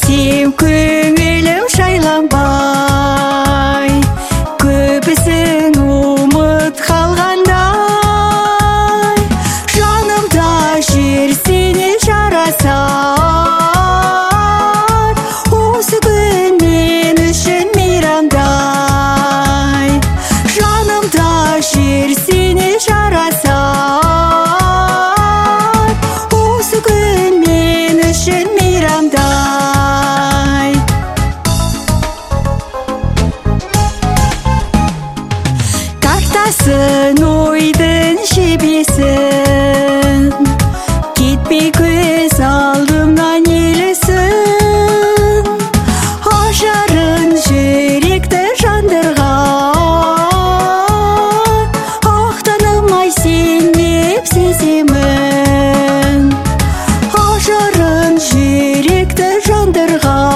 сен көңілім шайланбай, көбісін ұмыт қалғандай, жанымда жер сені жарасар, осы күн мен үшін мейрамдай. Жанымда жер сені жарасар, осы күн мен үшін мейрамдай. Тартасын ойдың жебесін, кетпей көз алдымнан елесін, ажарын жүректі жандырған, ақтанымай сен деп сеземін, ажарын жүректі жандырған.